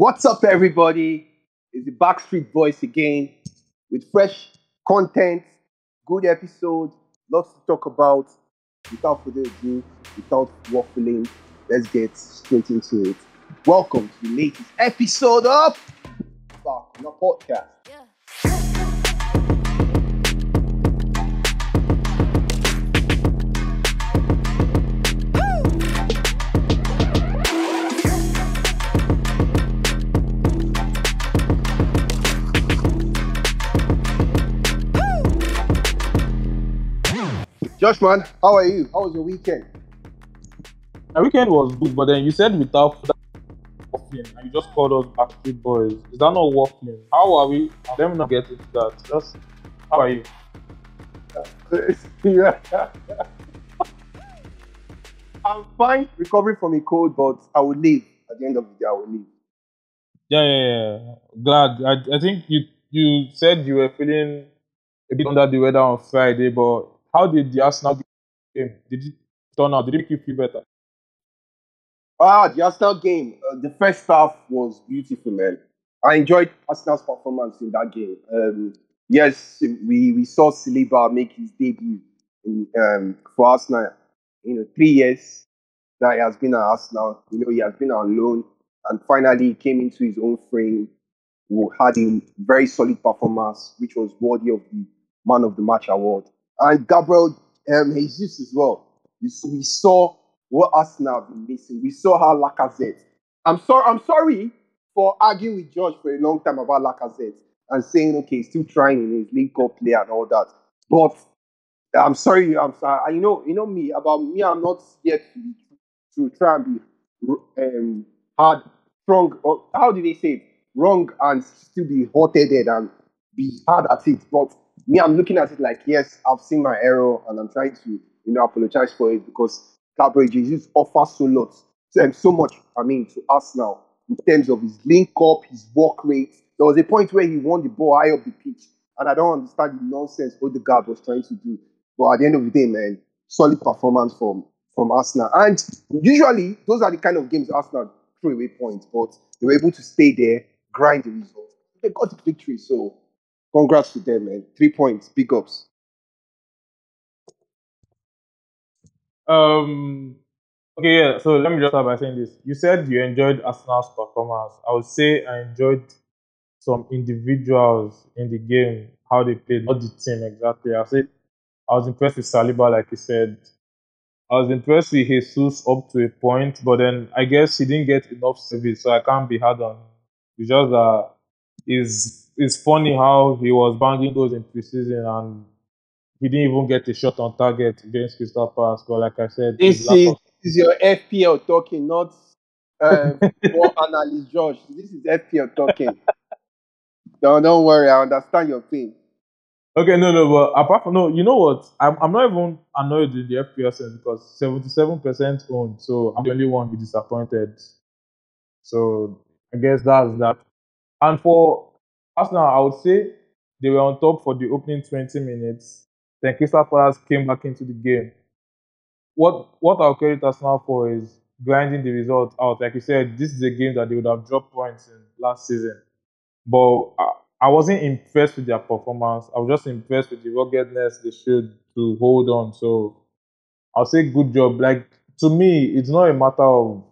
What's up, everybody? It's the Backstreet Boys again with fresh content, good episode, lots to talk about. Without further ado, without waffling, let's get straight into it. Welcome to the latest episode of Back on the Podcast. Josh, man, how are you? How was your weekend? My weekend was good, but then you said without waffling, and you just called us Backstreet Boys. Is that not waffling? How are we? Let me not get into that. Just how are you? I'm fine, recovering from a cold, but I will leave. At the end of the day, I will leave. Yeah. Glad. I think you said you were feeling a bit under the weather on Friday, but how did the Arsenal game? Did it turn out? Did it make you feel better? The Arsenal game. The first half was beautiful, man. I enjoyed Arsenal's performance in that game. Yes, we saw Saliba make his debut for Arsenal. 3 years that he has been at Arsenal. He has been on loan, and finally he came into his own frame. Who had a very solid performance, which was worthy of the Man of the Match award. And Gabriel Jesus as well. We saw what Arsenal have been missing. We saw how Lacazette. I'm sorry for arguing with George for a long time about Lacazette and saying, okay, he's still trying in his League Cup play and all that. But I'm sorry. You know me. About me, I'm not yet to try and be hard, strong. Or how do they say it? Wrong and still be hot-headed and be hard at it. But me, I'm looking at it like, yes, I've seen my error and I'm trying to, apologize for it because Gabriel Jesus offers so much, to Arsenal in terms of his link up, his work rate. There was a point where he won the ball high up the pitch, and I don't understand the nonsense Odegaard was trying to do. But at the end of the day, man, solid performance from Arsenal. And usually, those are the kind of games Arsenal throw away points, but they were able to stay there, grind the result. They got the victory, so congrats to them, man. 3 points, big ups. Okay, yeah. So let me just start by saying this. You said you enjoyed Arsenal's performance. I would say I enjoyed some individuals in the game, how they played, not the team exactly. I was impressed with Saliba, like you said. I was impressed with Jesus up to a point, but then I guess he didn't get enough service, so I can't be hard on him. It's just that it's funny how he was banging those in preseason and he didn't even get a shot on target against Crystal Palace. But like I said, This is your FPL talking, not for analyst Josh. This is FPL talking. Don't worry, I understand your pain. Okay, no, but apart from you know what? I'm not even annoyed with the FPS sense because 77% owned, so I'm the only one who disappointed. So I guess that's that. And for Arsenal, I would say they were on top for the opening 20 minutes. Then Crystal Palace came back into the game. What I'll credit Arsenal for is grinding the result out. Like you said, this is a game that they would have dropped points in last season. But I wasn't impressed with their performance. I was just impressed with the ruggedness they showed to hold on. So I'll say good job. Like to me, it's not a matter of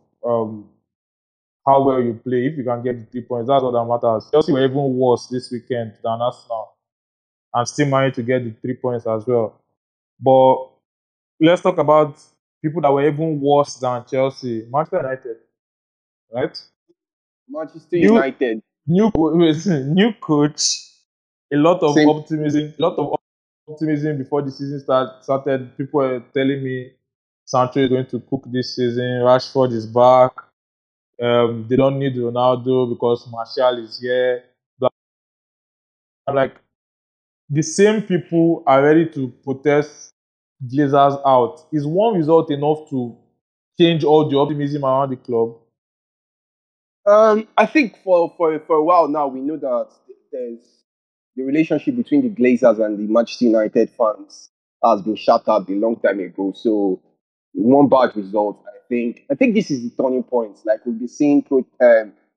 how well you play. If you can get the 3 points, that's all that matters. Chelsea were even worse this weekend than Arsenal and still managed to get the 3 points as well. But let's talk about people that were even worse than Chelsea. Manchester United, right? Manchester United. New coach, a lot of Same. optimism before the season started. People were telling me Sancho is going to cook this season. Rashford is back. They don't need Ronaldo because Martial is here. I'm like, the same people are ready to protest Glazers out. Is one result enough to change all the optimism around the club? I think for a while now we know that there's the relationship between the Glazers and the Manchester United fans has been shattered a long time ago. So one bad result, I think this is the turning point. Like we'll be seeing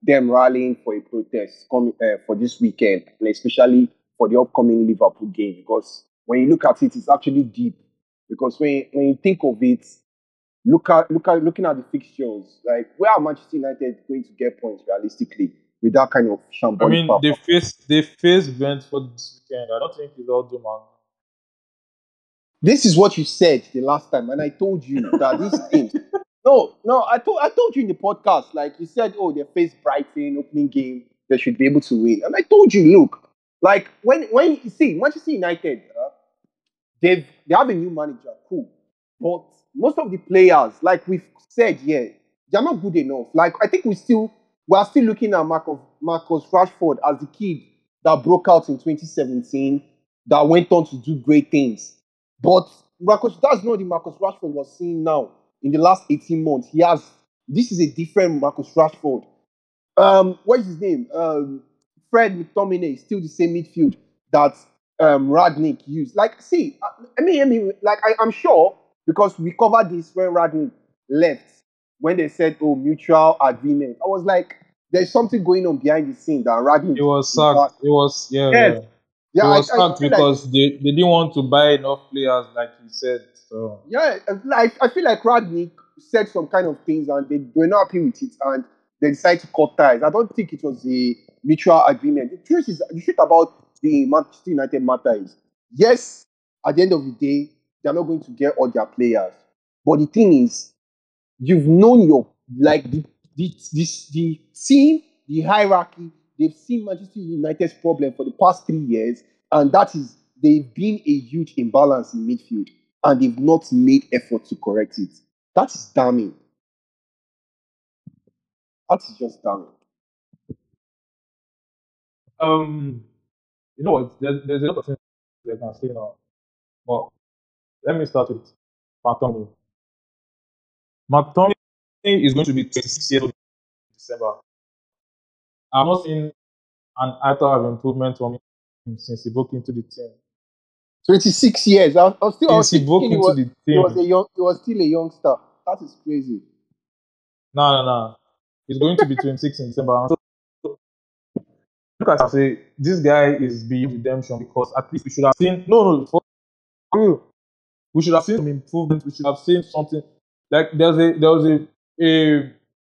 them rallying for a protest coming for this weekend, and especially for the upcoming Liverpool game. Because when you look at it, it's actually deep. Because when you think of it, looking at the fixtures, like where are Manchester United going to get points realistically with that kind of I shambolic mean, performance? they face Brentford this weekend. I don't think it's all doom and This is what you said the last time, and I told you that these teams. No, no, I told you in the podcast, like you said, oh, they face Brighton opening game, they should be able to win, and I told you, look, like when you see Manchester United, they have a new manager, cool, but most of the players, like we've said, yeah, they're not good enough. Like I think we are still looking at Marcus Rashford as the kid that broke out in 2017, that went on to do great things. But that's not the Marcus Rashford we're seeing now in the last 18 months. This is a different Marcus Rashford. What is his name? Fred McTominay is still the same midfield that Radnick used. Like, see, I'm sure because we covered this when Radnick left, when they said, "Oh, mutual agreement." I was like, "There's something going on behind the scene that Radnick it was is sacked. not." It was Yes, yeah, It was I sacked feel like because they didn't want to buy enough players, like he said. So yeah, like I feel like Radnick said some kind of things and they were not happy with it and they decided to cut ties. I don't think it was a mutual agreement. The truth about the Manchester United matter is, yes, at the end of the day, they're not going to get all their players. But the thing is, you've known your like the team, the hierarchy. They've seen Manchester United's problem for the past 3 years, and that is they've been a huge imbalance in midfield, and they've not made effort to correct it. That is damning. That is just damning. um, you know what? There's a lot of things they can say now. But let me start with McTominay. McTominay is going to be 26 years old in December. I've not seen an iota of improvement from him since he broke into the team. 26 years. I was Since he still broke thinking into the team, he was still a youngster. That is crazy. no. He's going to be 26 in December. And so look at it and say this guy is beyond redemption because at least we should have seen no for real. We should have seen some improvement. We should have seen something like there was a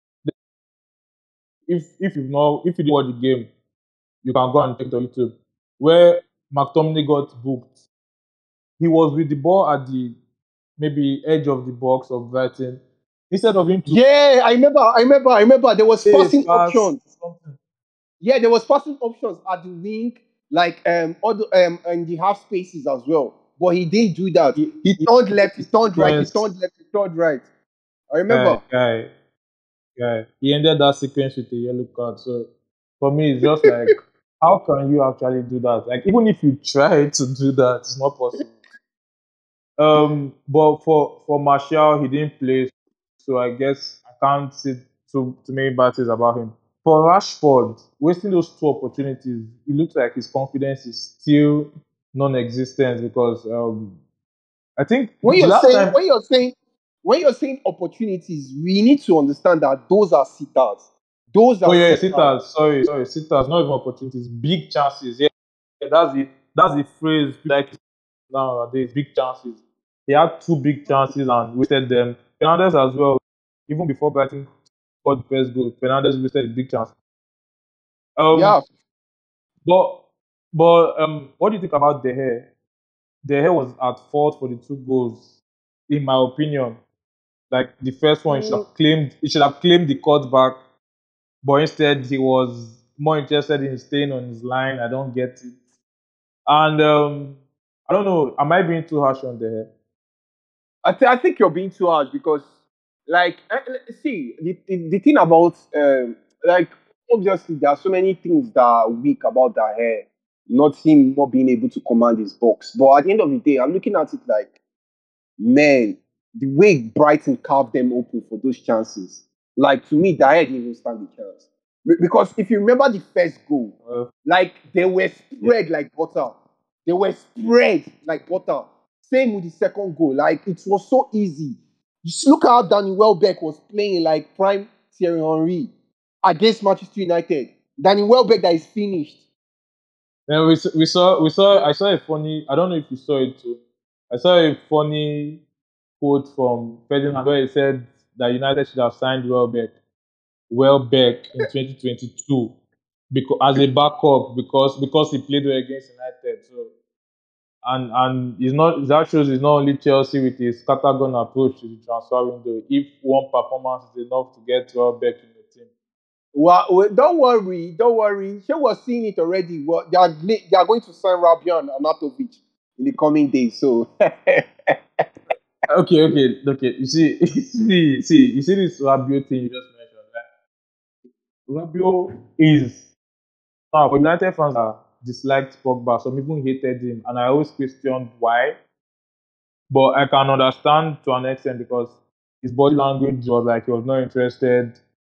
if if you didn't watch the game, you can go and check it on YouTube where McTominay got booked. He was with the ball at the maybe edge of the box of Brighton. Instead of him to Yeah, I remember. There was play a passing pass, options. something. Yeah, there was passing options at the wing, like all the and the half spaces as well. But he didn't do that. He He turned left, he turned right, he sequence turned left, he turned right. I guy, remember. guy, guy. He ended that sequence with a yellow card. So for me, it's just like, how can you actually do that? Like even if you try to do that, it's not possible. But for Martial, he didn't play, so I guess I can't say too many bad things about him. For Rashford, wasting those two opportunities, it looks like his confidence is still non-existent because I think When the you're last saying time. when you're saying when you're saying opportunities, we need to understand that those are sitters. Those Oh are yeah, sitters. sitters. Sorry, sitters. Not even opportunities. Big chances. Yeah, that's the phrase like nowadays. Big chances. He had two big chances and wasted them. Fernandez as well. Even before Brighton scored the first goal, Fernandez wasted a big chance. Um, Yeah. but what do you think about De Gea? De Gea was at fault for the two goals, in my opinion. Like the first one, Mm, he should have claimed the cutback, but instead he was more interested in staying on his line. I don't get it. And I don't know. Am I being too harsh on the head? I think you're being too harsh because, like, see, the thing about, like, obviously, there are so many things that are weak about that hair, not him not being able to command his box. But at the end of the day, I'm looking at it like, man, the way Brighton carved them open for those chances, like, to me, that didn't even stand the chance. Because if you remember the first goal, like, they were Yeah. spread like butter. They were spread like butter. Same with the second goal. Like, it was so easy. Just look how Danny Welbeck was playing like prime Thierry Henry. against Manchester United. Danny Welbeck that is finished. Then we saw. I saw a funny. I don't know if you saw it too. I saw a funny quote from Ferdinand where he said that United should have signed Welbeck in 2022 because as a backup because he played well against United. So and it's not that shows it's not only Chelsea with his scattergun approach to the transfer window. If one performance is enough to get Welbeck in the team. Well, don't worry. She was seeing it already. Well, they are going to sign Rabiot and Anatovic in the coming days. So Okay. You see, you see this Rabiot thing you just mentioned, right? Rabiot is now for United fans that disliked Pogba, some even hated him, and I always questioned why. But I can understand to an extent because his body language was like he was not interested.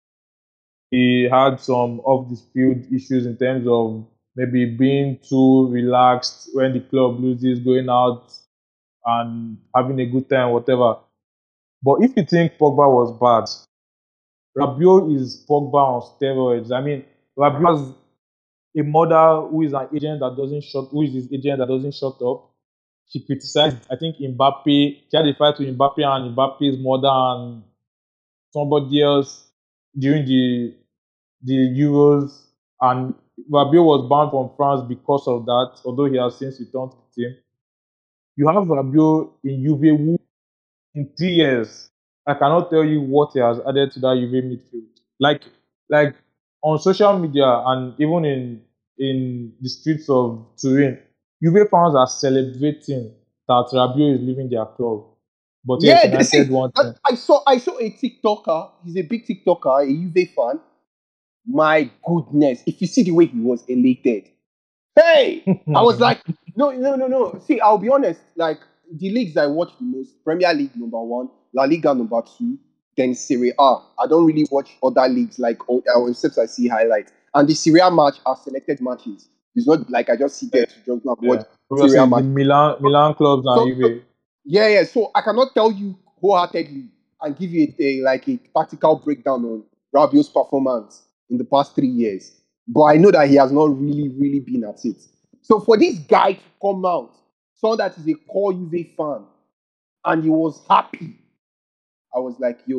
He had some off the field issues in terms of maybe being too relaxed when the club loses, going out and having a good time, whatever. But if you think Pogba was bad, Rabiot is Pogba on steroids. I mean, Rabiot has a mother who is an agent that doesn't shut, who is his agent that doesn't shut up. She criticized, I think, Mbappe. She had a fight with Mbappe and Mbappe's mother and somebody else during the Euros. And Rabiot was banned from France because of that, although he has since returned to the team. You have Rabiot in Juve who in 3 years, I cannot tell you what he has added to that Juve midfield. Like on social media and even in the streets of Turin, Juve fans are celebrating that Rabiot is leaving their club. But yes, yeah, they United see. want him. I saw a TikToker. He's a big TikToker, a Juve fan. My goodness, if you see the way he was elated, hey, I was like, no. See, I'll be honest. Like the leagues I watch the most: Premier League #1, La Liga #2, then Serie A. I don't really watch other leagues like except I see highlights. And the Serie A match are selected matches. It's not like I just sit there to just go and watch Yeah. Serie A Obviously, the match. Milan clubs and So Juve. yeah. So I cannot tell you wholeheartedly and give you a tactical breakdown on Rabiot's performance in the past 3 years. But I know that he has not really been at it. So for this guy to come out, someone that is a core Juve fan, and he was happy, I was like, yo,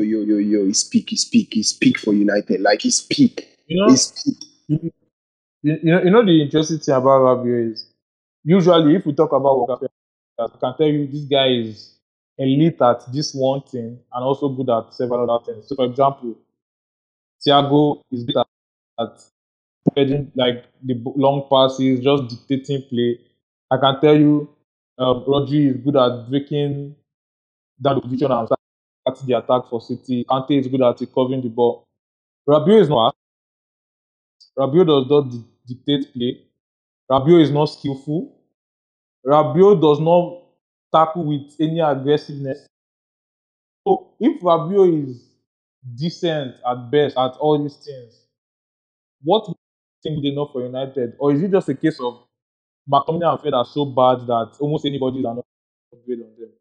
he speak for United. Like he speak. You He know, speak. you know the interesting thing about Rabiot is usually if we talk about work players, I can tell you this guy is elite at this one thing and also good at several other things. So, for example, Thiago is good at spreading like the long passes, just dictating play. I can tell you, Rodri is good at breaking down the position and starting the attack for City. Kante is good at recovering the ball. Rabiot is not. Rabiot does not dictate play. Rabiot is not skillful. Rabiot does not tackle with any aggressiveness. So if Rabiot is decent at best at all these things, what thing good enough for United? Or is it just a case of McTominay and Fred are so bad that almost anybody is not upgrade on them?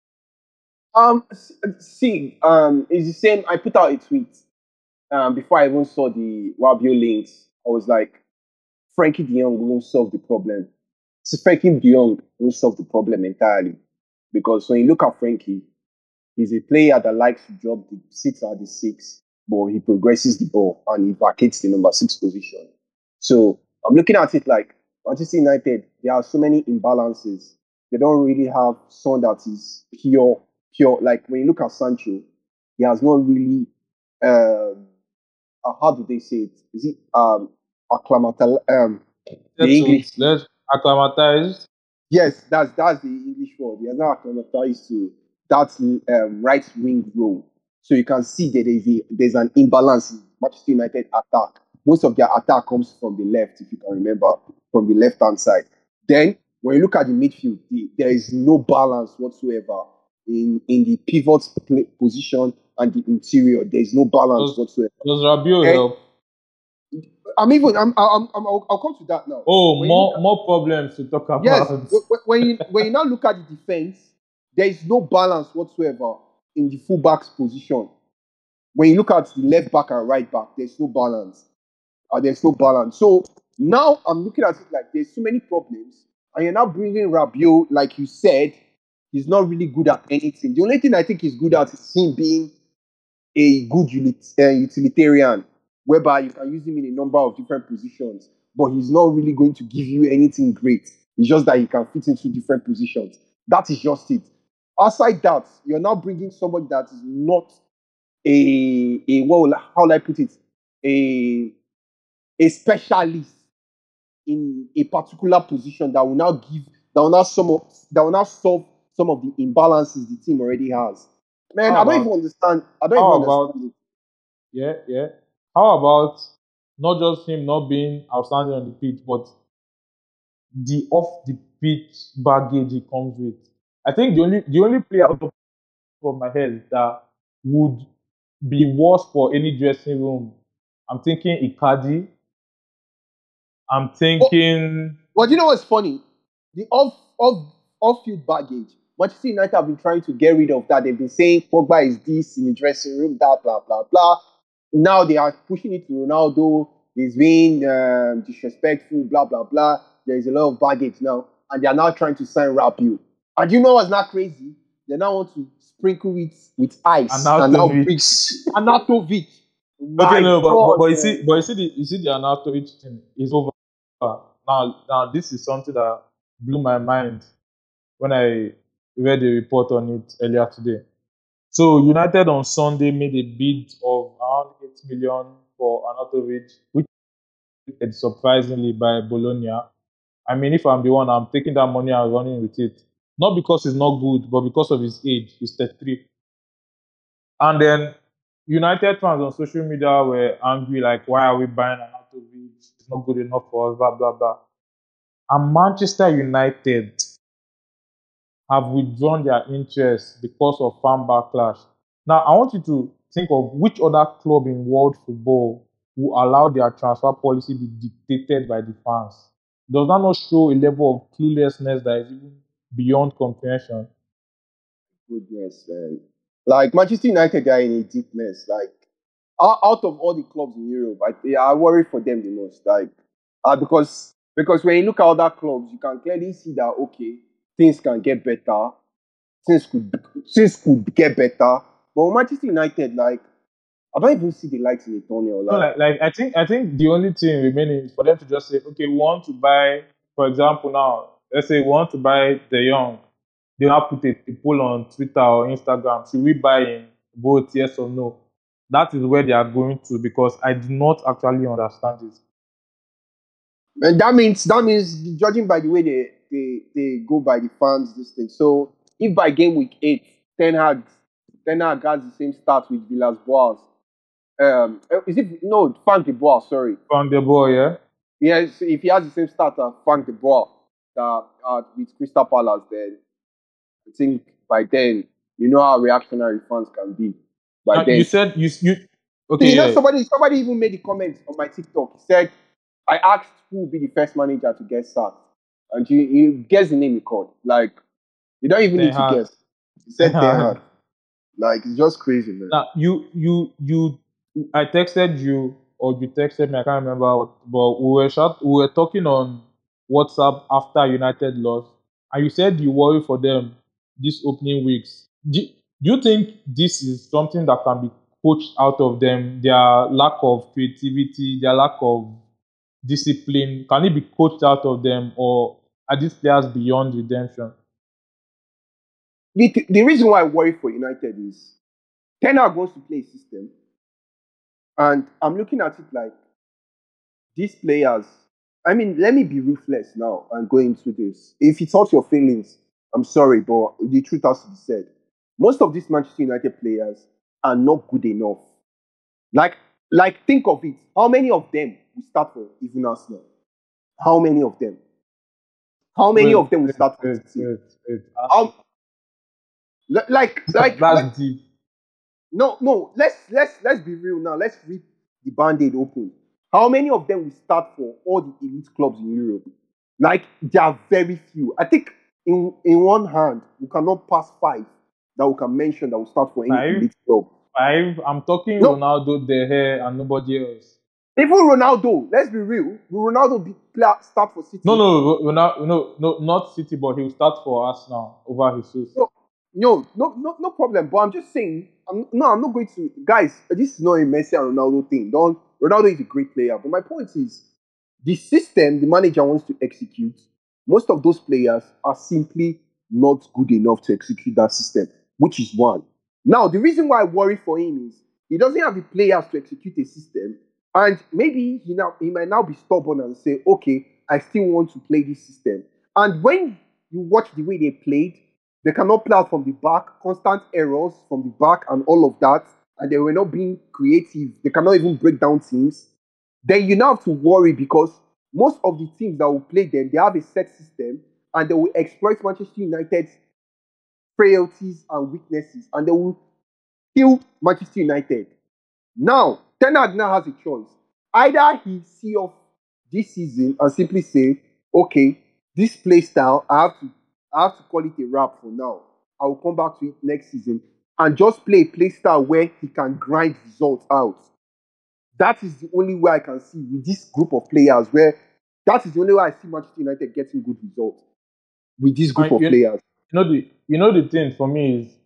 See, it's the same. I put out a tweet before I even saw the Rabiot links. I was like, Frankie De Jong won't solve the problem. So Frankie De Jong won't solve the problem entirely. Because when you look at Frankie, he's a player that likes to drop the sits at the six, but he progresses the ball and he vacates the number 6 position. So I'm looking at it like Manchester United, there are so many imbalances. They don't really have someone that is pure. Like when you look at Sancho, he has not really how do they say it? Is it acclimatal the English? Let's acclimatize. Yes, that's the English word. He has not acclimatized to that right wing role. So you can see that there's an imbalance in Manchester United attack. Most of their attack comes from the left, if you can remember, from the left hand side. Then when you look at the midfield, there is no balance whatsoever in the pivot position and the interior. There is no balance whatsoever. Does Rabiot And help? I'll come to that now. Oh, When you look at more problems to talk Yes, about. when you now look at the defense, there is no balance whatsoever in the fullback's position. when you look at the left back and right back, there's no balance. There's no balance. So now I'm looking at it like there's so many problems, and you're now bringing Rabiot, like you said, he's not really good at anything. The only thing I think he's good at is him being a good utilitarian, whereby you can use him in a number of different positions, but he's not really going to give you anything great. It's just that he can fit into different positions. That is just it. Aside that, you're now bringing somebody that is not how will I put it, a a specialist in a particular position that will now solve some of the imbalances the team already has. Man, How I don't even about understand. I don't even how about understand it. yeah, yeah. How about not just him not being outstanding on the pitch, but the off the pitch baggage he comes with? I think the only player out of my head that would be worse for any dressing room. I'm thinking Icardi. I'm But, thinking but you know what's funny? The off field baggage. Manchester United have been trying to get rid of that. They've been saying Pogba is this in the dressing room, that blah blah blah. Now they are pushing it to Ronaldo. He's being disrespectful, blah blah blah. There is a lot of baggage now, and they are now trying to sign Rabiot. And you know what's not crazy? They now want to sprinkle it with ice and now bring Arnautovic. Anatovic. Okay, My no, God, but man. you see the Arnautovic thing is over. Now this is something that blew my mind when I read a report on it earlier today. So United on Sunday made a bid of around 8 million for Arnautovic, which is surprisingly by Bologna. I mean, if I'm the one, I'm taking that money and running with it. Not because he's not good, but because of his age. He's 33. And then United fans on social media were angry, like, why are we buying Arnautovic? It's not good enough for us, blah, blah, blah. And Manchester United have withdrawn their interest because of fan backlash. Now, I want you to think of which other club in world football will allow their transfer policy be dictated by the fans. Does that not show a level of cluelessness that is even beyond comprehension? Goodness, man. Like Manchester United are in a deep mess. Like out of all the clubs in Europe, I worry for them the most. Like because when you look at other clubs, you can clearly see that okay, things can get better. Things could things could get better. But with Manchester United, like I don't even see the lights in the tunnel. No, Like I think the only thing remaining is for them to just say, okay, we want to buy, for example, now let's say we want to buy De Jong. They now put a poll on Twitter or Instagram. Should we buy him? Vote yes or no. That is where they are going to because I do not actually understand it. and that means judging by the way they go by the fans this thing. So if by game week 8, Ten Hag has the same start with Villas Boas. Is it no Frank de Boer? Sorry, From the boy, yeah. yes. If he has the same start as Frank de Boer with Crystal Palace, then I think by then you know how reactionary fans can be. By Now you then, said you okay, you know, yeah. somebody even made a comment on my TikTok. He said, "I asked who would be the first manager to get sacked, and you guess the name he called. Like you don't even Ten need to Hag. guess. He Ten said Ten Hag. Hag. Like it's just crazy, man. Now you I texted you or you texted me, I can't remember, but we were talking on WhatsApp after United lost, and you said you worry for them this opening weeks. Do you think this is something that can be coached out of them? Their lack of creativity, their lack of discipline, can it be coached out of them, or are these players beyond redemption? The reason why I worry for United is Ten Hag wants to play a system, and I'm looking at it like these players. I mean, let me be ruthless now and go into this. If it hurts your feelings, I'm sorry, but the truth has to be said. Most of these Manchester United players are not good enough. Like, think of it. How many of them will start for even Arsenal? How many of them? How many Wait, of them will wait, start for wait, City? wait, wait. How, wait, That's deep. no, no. Let's be real now. Let's rip the band-aid open. How many of them will start for all the elite clubs in Europe? Like there are very few. I think in one hand you cannot pass five that we can mention that will start for any Five. elite club. 5. I'm talking No, Ronaldo, De Gea, and nobody else. even Ronaldo. Let's be real. Will Ronaldo start for No, City? no, Ronaldo, no, not City, but he'll start for us now over Jesus. No, no problem. But I'm just saying, I'm not going to, guys. This is not a Messi and Ronaldo thing. Don't Ronaldo is a great player, but my point is, the system the manager wants to execute. Most of those players are simply not good enough to execute that system, which is one. Now, the reason why I worry for him is he doesn't have the players to execute a system, and maybe he might now be stubborn and say, okay, I still want to play this system. And when you watch the way they played, they cannot play out from the back, constant errors from the back, and all of that. And they were not being creative. They cannot even break down teams. Then you now have to worry because most of the teams that will play them, they have a set system and they will exploit Manchester United's frailties and weaknesses and they will kill Manchester United. Now, Ten Hag now has a choice. Either he see off this season and simply say, okay, this play style, I have to call it a wrap for now. I will come back to it next season and just play a play style where he can grind results out. That is the only way I can see with this group of players where that is the only way I see Manchester United getting good results with this group And of players. you know the thing for me is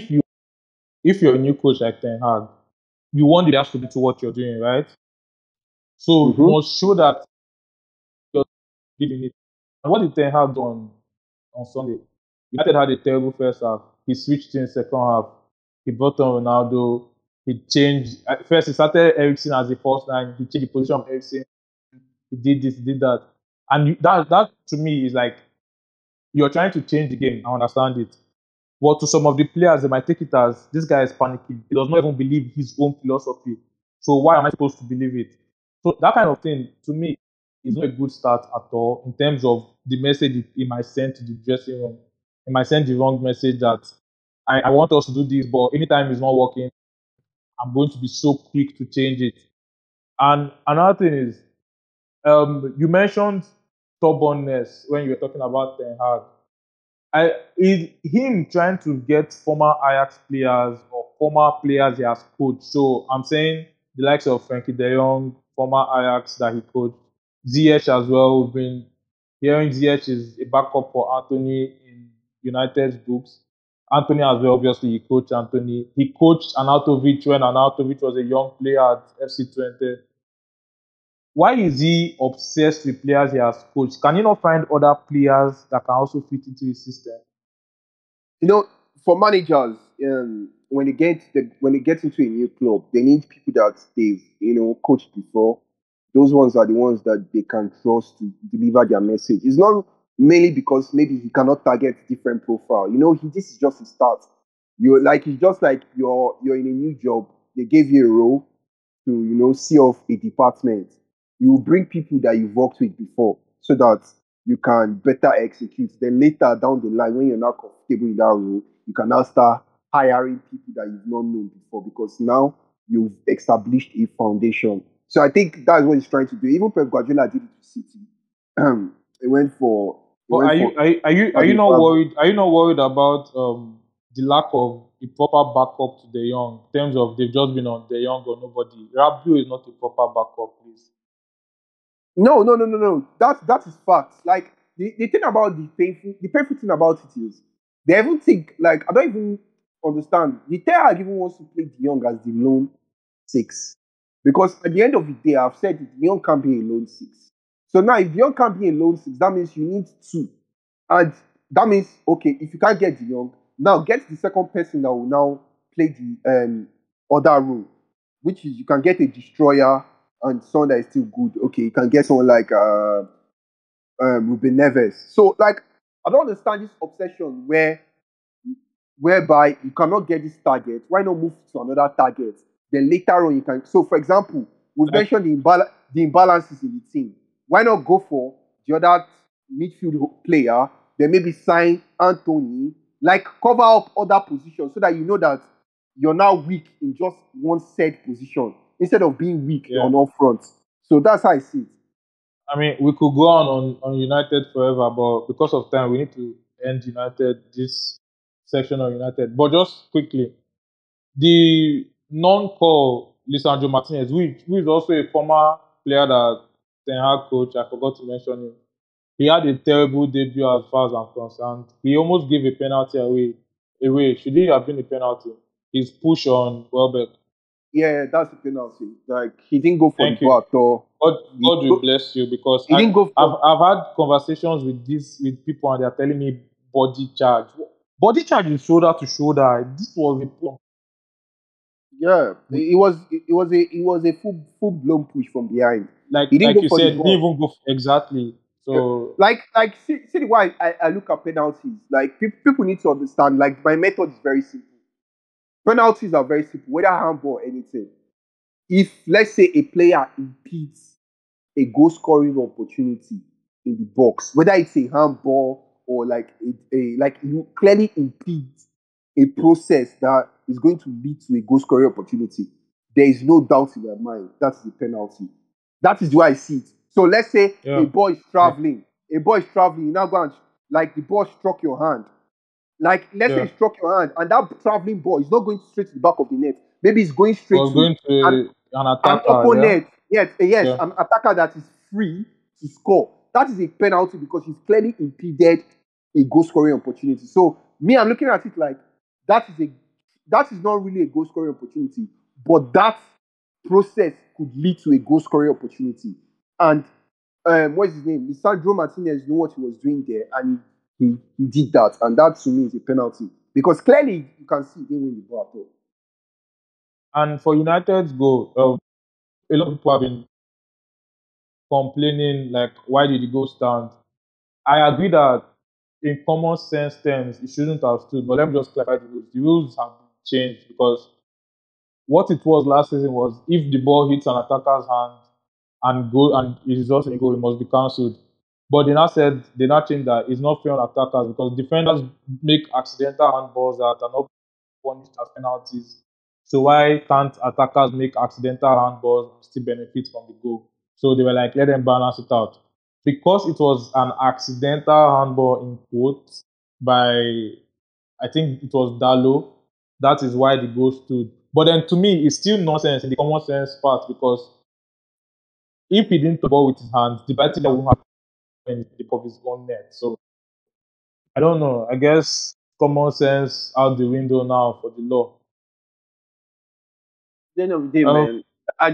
if you're a new coach like Ten Hag, you want the players to be to what you're doing, right? So you Mm-hmm. must show that you're giving it. And what did Ten Hag do on Sunday? United had a terrible first half. He switched in second half. He brought on Ronaldo. He changed. At first, he started Eriksen as the first line. He changed the position of Eriksen. He did this, he did that. And that to me is like you're trying to change the game. I understand it. But to some of the players, they might take it as this guy is panicking. He does not even believe his own philosophy. So why am I supposed to believe it? So that kind of thing, to me, is not a good start at all in terms of the message it might send to the dressing room. It might send the wrong message that I want us to do this, but anytime it's not working, I'm going to be so quick to change it. And another thing is, you mentioned stubbornness when you were talking about Ten Hag. Is him trying to get former Ajax players or former players he has coached. So I'm saying the likes of Frankie De Jong, former Ajax that he coached, Ziyech as well. We've been hearing Ziyech is a backup for Anthony in United's books. Anthony as well, obviously, he coached Anthony. He coached Anatovic when Anatovic was a young player at FC Twente. Why is he obsessed with players he has coached? Can he not find other players that can also fit into his system? You know, for managers, when they get into a new club, they need people that they've coached before. Those ones are the ones that they can trust to deliver their message. It's not mainly because maybe he cannot target different profile. This is just a start. It's just like you're in a new job. They gave you a role to see off a department. You bring people that you've worked with before so that you can better execute. Then later down the line, when you're not comfortable in that role, you can now start hiring people that you've not known before because now you've established a foundation. So I think that's what he's trying to do. Even Pep Guardiola did it to City. He went for he But went for are you Fabio not Vaz. worried? Are you not worried about the lack of a proper backup to De Jong in terms of they've just been on De Jong or nobody? Rabiot is not a proper backup, please. No, no, no, no, no. That is facts. Like the thing about the painful thing about it is they even think like I don't even understand. The Tag even wants to play De Jong as the lone six. Because at the end of the day, I've said it, De Jong can't be a lone six. So now if De Jong can't be a lone six, that means you need two. And that means okay, if you can't get De Jong, now get the second person that will now play the other role, which is you can get a destroyer and someone that is still good. Okay, you can get someone like Ruben Neves. So like I don't understand this obsession whereby you cannot get this target. Why not move to another target? Then later on you can. So for example, we've Like, mentioned the imbalances in the team. Why not go for the other midfield player? Then maybe sign Anthony, like cover up other positions so that you know that you're now weak in just one set position instead of being weak yeah. on all fronts. So that's how I see it. I mean, we could go on United forever, but because of time, we need to end United this section of United. But just quickly, the non-call Lisandro Martinez, who is also a former player that Ten Hag coach. I forgot to mention him. He had a terrible debut as far as I'm concerned. He almost gave a penalty away. Should it have been a penalty? His push on Welbeck. Yeah, that's the penalty. Like he didn't go for the Thank you. ball at all. God will bless you because He didn't go for. I've had conversations with people and they're telling me body charge. Body charge is shoulder to shoulder. This was a problem. Yeah, it was a full blown push from behind. Like He didn't go you for said, the didn't ball. even go exactly. So See the why I look at penalties. Like people need to understand. Like my method is very simple. Penalties are very simple, whether handball or anything. If let's say a player impedes a goal scoring opportunity in the box, whether it's a handball or like like you clearly impede a process that is going to lead to a goal scoring opportunity, there is no doubt in my mind that's the penalty. That is why I see it. So let's say yeah, a boy is traveling, you now go and like the ball struck your hand. Like let's say yeah. it struck your hand and that traveling ball is not going straight to the back of the net. Maybe it's going straight Was to going an to an an attacker. Yeah, opponent, yes, yeah. an attacker that is free to score. That is a penalty because he's clearly impeded a goal scoring opportunity. So me, I'm looking at it like that is not really a goal scoring opportunity, but that process could lead to a goal scoring opportunity. And what's his name? Lisandro Martinez knew what he was doing there, and he did that, and that to me is a penalty because clearly you can see he didn't win the ball at all. And for United's goal, a lot of people have been complaining like, why did the goal stand? I agree that in common sense terms, it shouldn't have stood. But let me just clarify the rules. The rules have changed because what it was last season was if the ball hits an attacker's hand and go and it results in a goal, it must be cancelled. But they now changed that it's not fair on attackers because defenders make accidental handballs that are not punished as penalties. So why can't attackers make accidental handballs and still benefit from the goal? So they were like, let them balance it out. Because it was an accidental handball in quotes by I think it was Dalo. That is why the goal stood. But then to me, it's still nonsense in the common sense part because if he didn't touch the ball with his hands, the penalty won't happen in the of his own net. So I don't know. I guess common sense out the window now for the law. The end of the day, Oh, man,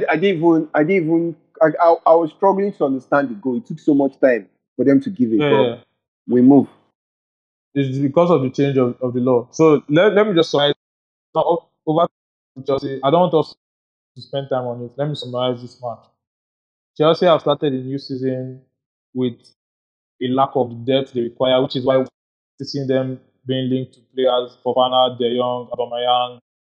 I was struggling to understand the goal. It took so much time for them to give it, yeah, but yeah. we move. It's because of the change of the law. So let me just summarize. Now, over to Chelsea. I don't want us to spend time on it. Let me summarize this match. Chelsea have started a new season with a lack of the depth they require, which is why we're seeing them being linked to players Fofana, De Jong, Aubameyang,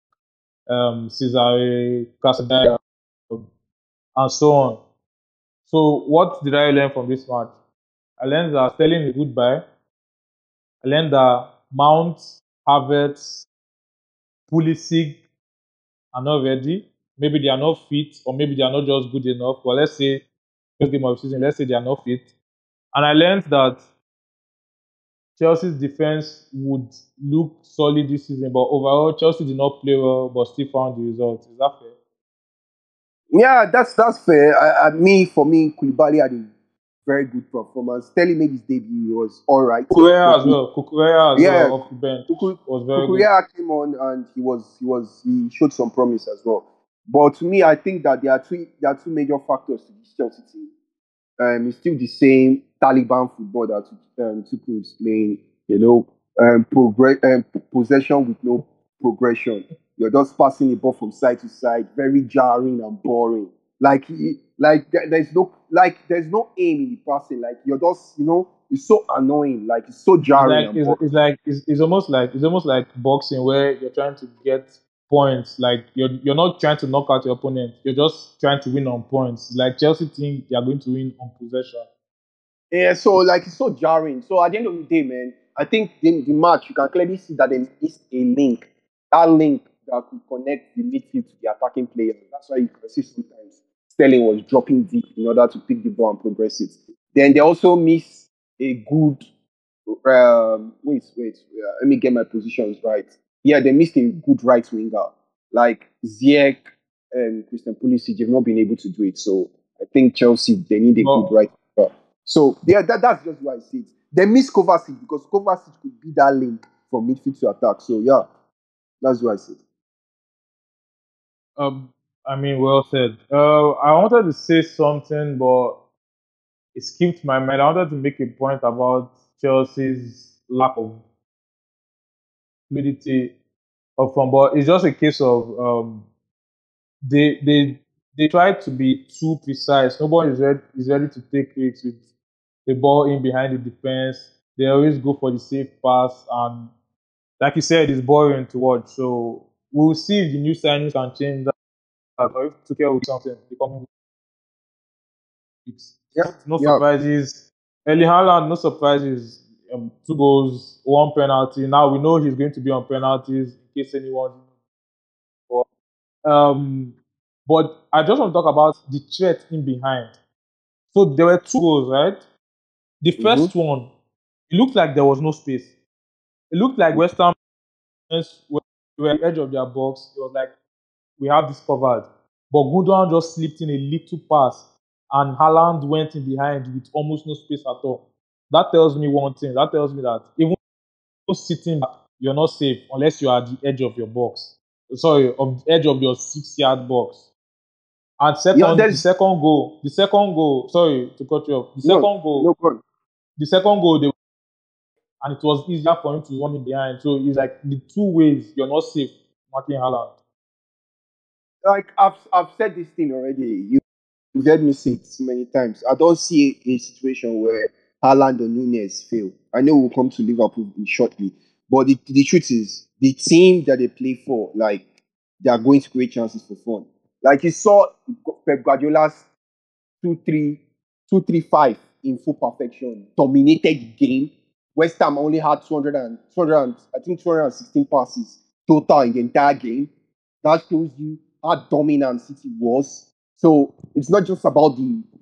Cesare, Casadei, and so on. So what did I learn from this match? I learned that Sterling is goodbye. I learned that Mount, Havertz, Pulisic are not ready. Maybe they are not fit, or maybe they are not just good enough. But let's say first game of the season, let's say they are not fit. And I learned that Chelsea's defense would look solid this season, but overall Chelsea did not play well, but still found the result. Is that fair? Yeah, that's fair. For me, Koulibaly had a very good performance. Sterling made his debut. He was all right. Kukurea as Yeah, well off the bench was very good. Kukurea came on and he showed some promise as well. But to me, I think that there are two major factors to this Chelsea team. It's still the same Taliban football that Tuchel is playing. Possession with no progression. You're just passing the ball from side to side, very jarring and boring. There's no aim in the passing. Like you're just it's so annoying. Like it's so jarring and boring. It's almost like boxing where you're trying to get points. Like you're not trying to knock out your opponent. You're just trying to win on points. It's like Chelsea think they are going to win on possession. Yeah, so like it's so jarring. So at the end of the day, man, I think the match you can clearly see that there is a link. That link that could connect the midfield to the attacking players. That's why you can see sometimes Sterling was dropping deep in order to pick the ball and progress it. Then they also miss a good. Wait. Let me get my positions right. Yeah, they missed a good right winger. like Ziyech and Christian Pulisic, they've not been able to do it. So I think Chelsea, they need a good But right back. So yeah, that's just why I see it. They miss Kovacic because Kovacic could be that link from midfield to attack. So yeah, that's why I see it. um, I mean, well said. I wanted to say something, but it skipped my mind. I wanted to make a point about Chelsea's lack of fluidity of form, but it's just a case of they they they try to be too precise. Nobody is ready to take risks with the ball in behind the defense. They always go for the safe pass, and like you said, it's boring to watch. So we'll see if the new signings can change that, or if Tuchel will something in the coming weeks. Yeah, No yeah. surprises. Erling Haaland, no surprises. 2 goals, 1 penalty. Now we know he's going to be on penalties in case anyone. Um, but I just want to talk about the threat in behind. So there were 2 goals, right? The Mm-hmm. first one, it looked like there was no space. It looked like West Ham were at the edge of their box. It was like, we have this covered. But Gundogan just slipped in a little pass, and Haaland went in behind with almost no space at all. That tells me one thing. That tells me that even sitting back, you're not safe unless you are at the edge of your box. Sorry, of the edge of your 6 yard box. And Yeah, second, there's the second goal, sorry to cut you off. no, no problem. The second goal, and it was easier for him to run in behind. So it's like the 2 ways you're not safe marking Haaland. Like I've said this thing already. You've heard me say it so many times. I don't see a situation where Haaland or Nunez fail. I know we'll come to Liverpool shortly, but the truth is, the team that they play for, like, they are going to create chances for fun. Like you saw Pep Guardiola's 2-3, 2-3-5 in full perfection, dominated the game. West Ham only had 200 I think 216 passes total in the entire game. That shows you how dominant City was. So it's not just about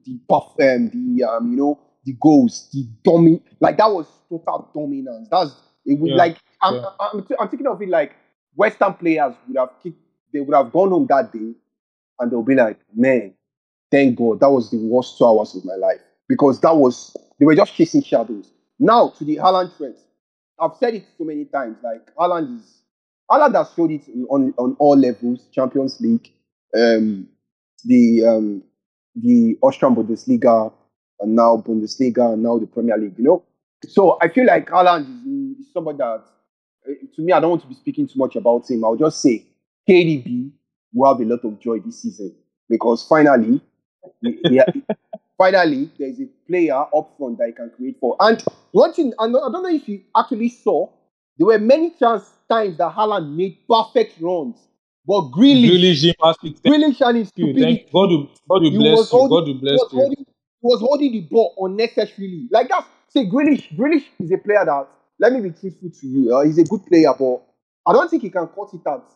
the goals, the like that was total dominance. That's it would Yeah, like yeah. I'm thinking of it like West Ham players would have kicked, they would have gone home that day and they'll be like, man, thank God that was the worst 2 hours of my life because they were just chasing shadows. Now to the Haaland threat, I've said it so many times. Like Haaland has showed it on all levels: Champions League, um, the um, the Austrian Bundesliga, and now Bundesliga, and now the Premier League. So I feel like Haaland is somebody that, to me, I don't want to be speaking too much about him. I'll just say KDB will have a lot of joy this season because finally, yeah, finally, there's a player up front that he can create for. And one thing, I don't know if you actually saw, there were many times that Haaland made perfect runs, but Grealish, Jim, Grealish and his you. Thank stupidity, God will he was bless you. holding, God will he bless was you. holding, he was holding the ball unnecessarily. Like that. Say Grealish is a player that, let me be truthful to you, he's a good player, but I don't think he can cut it out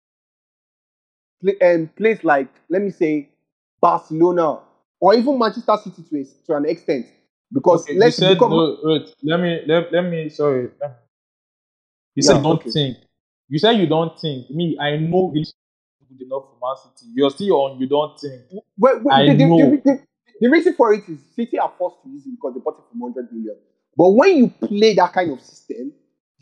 place like, let me say, Barcelona or even Manchester City to an extent. Because Okay, you let's said become, no. Wait, let me. Sorry, you said yeah, you don't okay. think. You said you don't think. Me, I know Grealish is good enough for Man City. You're still on. You don't think. Well, I know. the reason for it is City are forced to use it because they bought it for 100 million. But when you play that kind of system,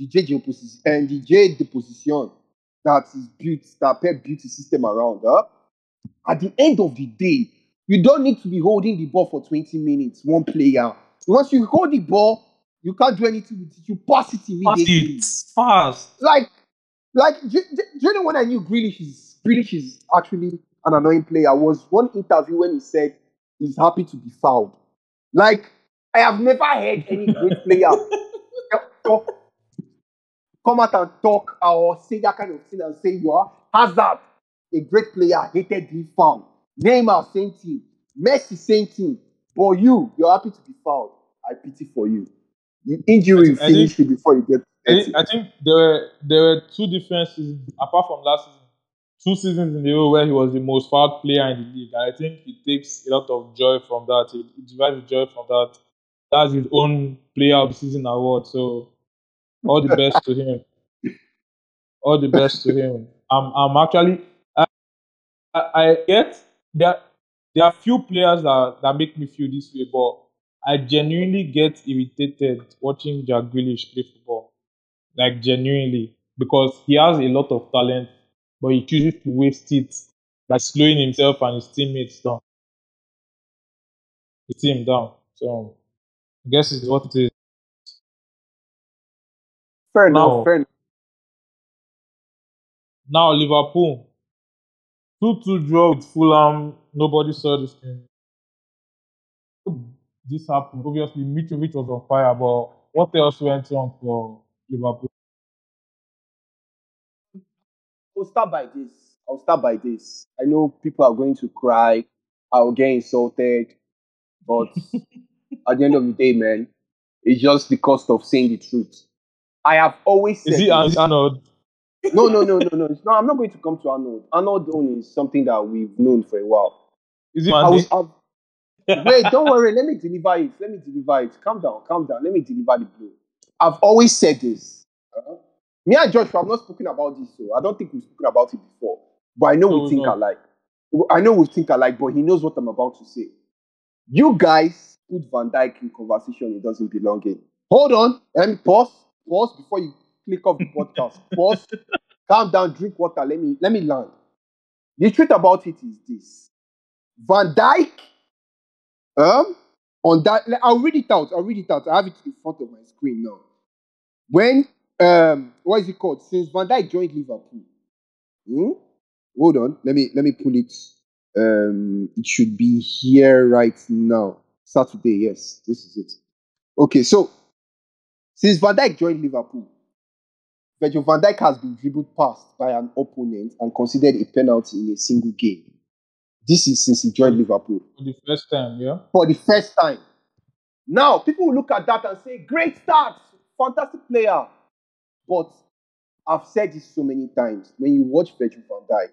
the position that is built, that Pep built a system around, at the end of the day, you don't need to be holding the ball for 20 minutes, one player. Once you hold the ball, you can't do anything with it. You pass it Pass immediately. it fast. Like, do you know when I knew Grealish is actually an annoying player? Was one interview when he said he's happy to be fouled. Like, I have never heard any great player talk, come out and talk or say that kind of thing and say you are Hazard, a great player, hated being fouled. Neymar, same thing. Messi, same thing. But you're happy to be fouled. I pity for you. The injury will I think finish you before you get to 30. I think there were 2 differences apart from last season. 2 seasons in a row where he was the most fouled player in the league. And I think he takes a lot of joy from that. He derives joy from that. That's his own player of the season award. So all the best to him. All the best to him. I'm actually I get there are few players that make me feel this way, but I genuinely get irritated watching Jack Grealish play football. Like genuinely, because he has a lot of talent, but he chooses to waste it by slowing himself and his teammates down, his team down. So I guess it's what it is. Fair enough, Now, fair enough. now Liverpool 2-2 draw with Fulham. Nobody saw this thing. This happened. Obviously, Mitrovic was on fire, but what else went wrong for Liverpool? I'll start by this. I'll start by this. I know people are going to cry. I'll get insulted, but at the end of the day, man, it's just the cost of saying the truth. I have always Is said it this. Arnold? No. It's not, I'm not going to come to Arnold. Arnold only is something that we've known for a while. Is it I was, Monday? wait, don't worry. Let me deliver it. Let me deliver it. Calm down, calm down. Let me deliver the blow. I've always said this. Me and Josh have not spoken about this, so I don't think we've spoken about it before. But I know No, we think no. alike. I know we think alike, but he knows what I'm about to say. You guys put Van Dijk in conversation he doesn't belong in. Hold on. Let me pause. Pause before you click off the podcast. Pause. Calm down. Drink water. Let me land. The truth about it is this: Van Dijk. On that, I'll read it out. I'll read it out. I have it in front of my screen now. When what is it called? Since Van Dijk joined Liverpool. Hold on. Let me pull it. It should be here right now. Saturday, yes. This is it. Okay, so since Van Dijk joined Liverpool, Virgil van Dijk has been dribbled past by an opponent and considered a penalty in a single game. This is since he joined Liverpool. For the first time, yeah. For the first time. Now, people will look at that and say, great start, fantastic player. But I've said this so many times. When you watch Virgil van Dijk,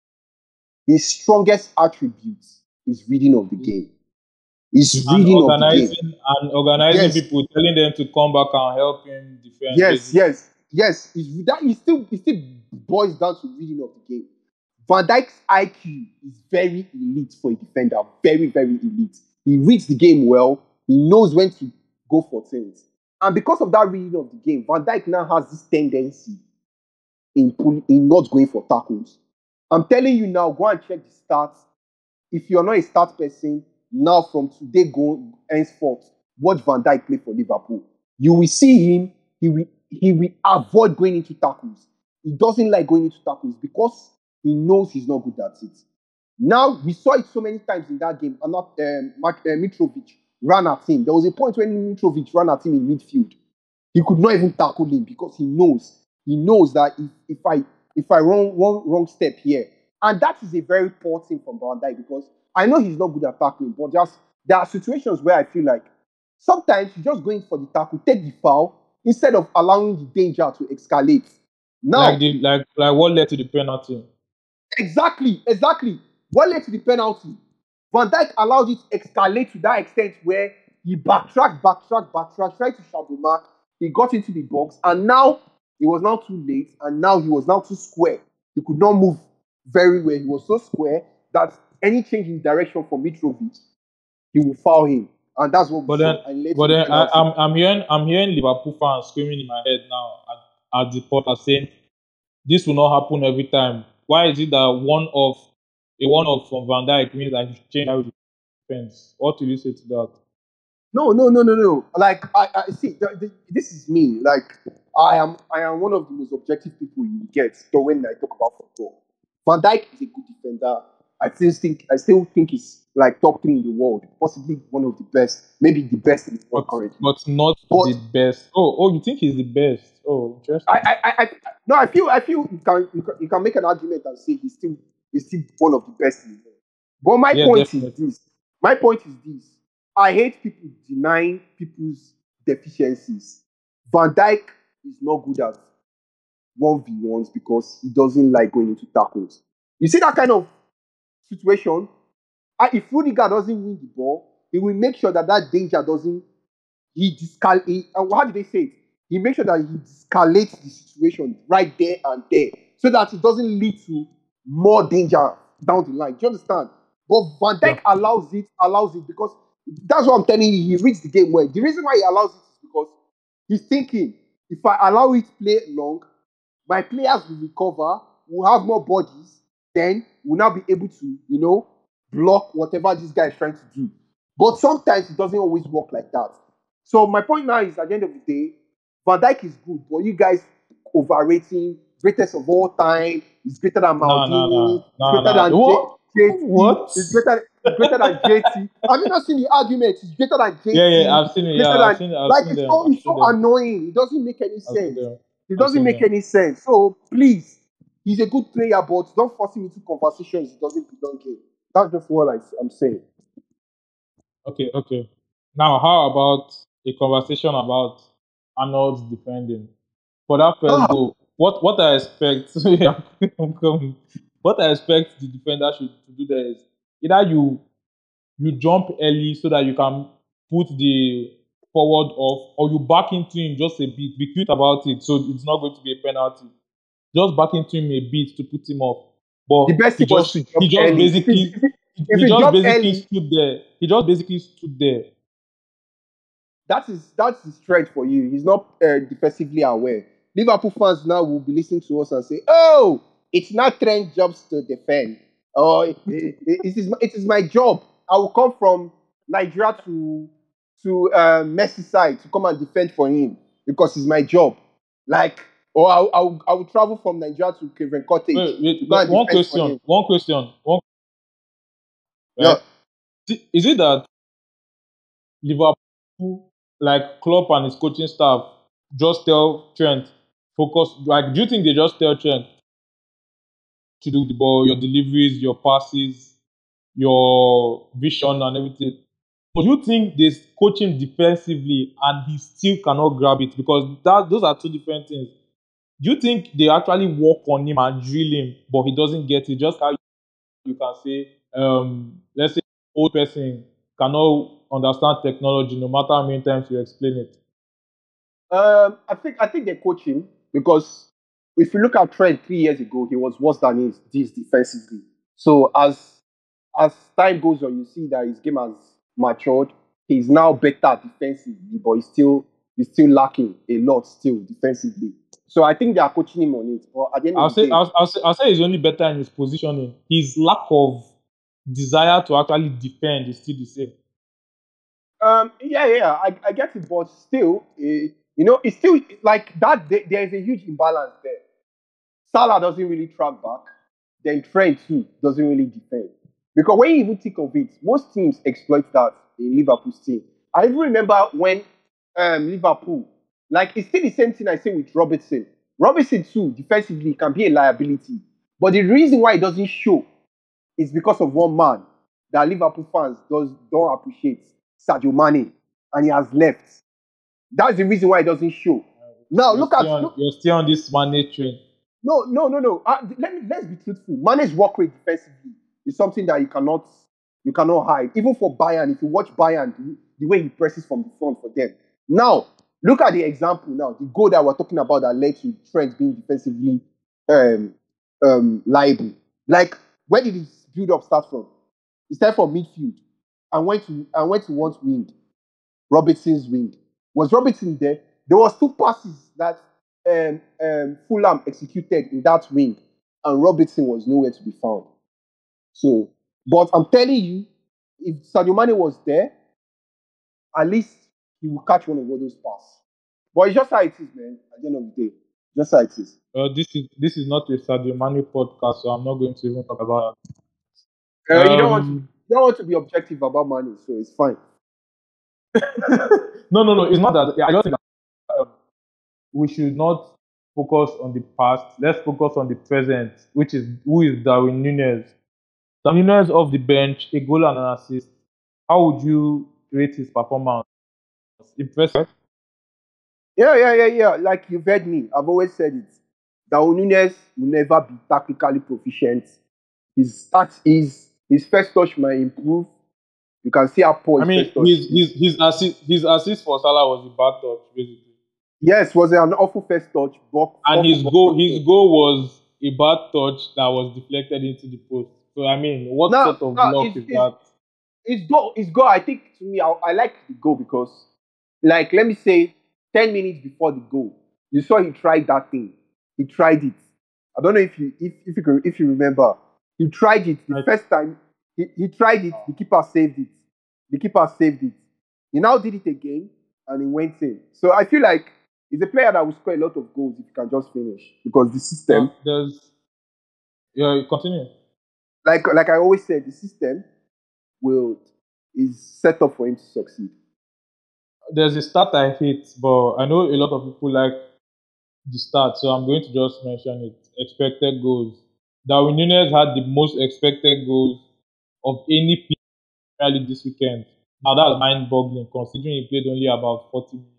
his strongest attribute is reading of the game. He's And reading of the game. organizing Yes, people, telling them to come back and help him defend. yes, Basically. yes. It still boils down to reading of the game. Van Dijk's IQ is very elite for a defender. Very, very elite. He reads the game well. He knows when to go for things. And because of that reading of the game, Van Dijk now has this tendency in not going for tackles. I'm telling you now, go and check the stats. If you're not a stat person, now from today go henceforth, watch Van Dijk play for Liverpool. You will see him, he will avoid going into tackles. He doesn't like going into tackles because he knows he's not good at it. Now, we saw it so many times in that game. Mitrovic ran at him. There was a point when Mitrovic ran at him in midfield. He could not even tackle him because he knows that if I run one wrong step here, and that is a very poor thing from Van Dijk because I know he's not good at tackling, but there are situations where I feel like sometimes you just going for the tackle, take the foul instead of allowing the danger to escalate. Now, Like what led to the penalty? exactly. What led to the penalty? Van Dijk allowed it to escalate to that extent where he backtracked, tried to shadow mark. He got into the box, and now it was now too late, and now he was now too square. He could not move very well. He was so square that any change in direction for Mitrovic, he will foul him, and that's what we But then, saw. And led but to the then penalty. I'm hearing Liverpool fans screaming in my head now at the pod saying this will not happen every time. Why is it that a one off from Van Dijk means that he should change how he defends? What will you say to that? No. Like I see. This is me. Like I am one of the most objective people you get. So when I talk about football, Van Dijk is a good defender. I still think he's like top three in the world, possibly one of the best, maybe the best in the world currently. But not But the best. Oh, you think he's the best? Oh, interesting. no, I feel you can make an argument and say he's still one of the best in the world. But my Yeah, point is definitely. this. My point is this. I hate people denying people's deficiencies. Van Dijk is not good at 1v1s because he doesn't like going into tackles. You see that kind of situation? If Rudiger doesn't win the ball, he will make sure that danger doesn't. How did they say it? He makes sure that he escalates the situation right there and there, so that it doesn't lead to more danger down the line. Do you understand? But Van Dijk allows it because that's what I'm telling you. He reads the game well. The reason why he allows it is because he's thinking, if I allow it to play long, my players will recover, will have more bodies, then we'll now be able to, block whatever this guy is trying to do. But sometimes it doesn't always work like that. So my point now is, at the end of the day, Van Dijk is good, but you guys overrating, greatest of all time, is greater than Maldini, greater than JT, is greater than JT. Have you not seen the argument? It's greater than JT. Yeah, I've seen it. I've seen It's so annoying. It doesn't make any sense. It doesn't make any sense. So please, he's a good player, but don't force him into conversations. It doesn't belong here. That's just what I'm saying. Okay. Now, how about a conversation about Arnold's defending? For that first goal, what I expect, what I expect the defender should do there is either you jump early so that you can put the forward off, or you back into him just a bit, be cute about it, so it's not going to be a penalty. Just back into him a bit to put him off. But the best he just basically stood there. He just basically stood there. That's the strength for you. He's not defensively aware. Liverpool fans now will be listening to us and say, "Oh, it's not Trent's job to defend. Oh, it is my job. I will come from Nigeria to Merseyside to come and defend for him because it's my job." Or I will travel from Nigeria to Craven Cottage. Wait, one question. Yeah. Is it that Liverpool, like Klopp and his coaching staff, just tell Trent, focus? Like, do you think they just tell Trent to do the ball, your deliveries, your passes, your vision and everything? But you think they coach him defensively and he still cannot grab it? Because those are two different things. Do you think they actually work on him and drill him, but he doesn't get it? Just how you can say, let's say, old person cannot understand technology, no matter how many times you explain it. I think they coach him because if you look at Trent 3 years ago, he was worse than this defensively. So as time goes on, you see that his game has matured. He's now better defensively, but he's still lacking a lot still defensively. So I think they are coaching him on it. But at the end of the day, I'll say he's only better in his positioning. His lack of desire to actually defend is still the same. Yeah, I get it, but still, it's still like that. There is a huge imbalance there. Salah doesn't really track back. Then Trent too doesn't really defend. Because when you even think of it, most teams exploit that in Liverpool's team. I even remember when Liverpool, like it's still the same thing I say with Robertson. Robertson too, defensively, can be a liability. But the reason why it doesn't show is because of one man that Liverpool fans don't appreciate, Sadio Mane, and he has left. That's the reason why it doesn't show. Now you're still on this Mane train. No. Let's be truthful. Mane's work rate defensively is something that you cannot hide. Even for Bayern, if you watch Bayern, the way he presses from the front for them. Now, look at the example now. The goal that we're talking about that led to Trent being defensively liable. Like, where did his build-up start from? It started from midfield and went to one's wing, Robertson's wing. Was Robertson there? There was 2 passes that Fulham executed in that wing, and Robertson was nowhere to be found. So, but I'm telling you, if Sadio Mane was there, at least he will catch one of all those passes. But it's just how it is, man. At the end of the day, just how it is. This is not a Sadio Mane podcast, so I'm not going to even talk about it. You don't want to be objective about Mane, so it's fine. No. It's not that. I just think that we should not focus on the past. Let's focus on the present, who is Darwin Núñez. Darwin Núñez off the bench, a goal and an assist. How would you rate his performance? Impressive. Yeah. Like you've heard me. I've always said it. Darwin Núñez will never be tactically proficient. His first touch might improve. You can see how poor his first touch. His assist for Salah was a bad touch, basically. Yes, was an awful first touch. And his goal a bad touch that was deflected into the post. So I mean, what Now, sort of now luck is that? it's goal. It's goal. I think to me, I like the goal because, like, let me say, 10 minutes before the goal, you saw he tried that thing. He tried it. I don't know if you remember. He tried it the I, first time. He tried it. The keeper saved it. The keeper saved it. He now did it again, and he went in. So I feel like he's a player that will score a lot of goals if he can just finish because the system, there's yeah, continue. like I always said, the system will is set up for him to succeed. There's a stat I hate, but I know a lot of people like the stat, so I'm going to just mention it. Expected goals. Darwin Nunes had the most expected goals of any Premier League this weekend. Now that's mind-boggling considering he played only about 40 minutes.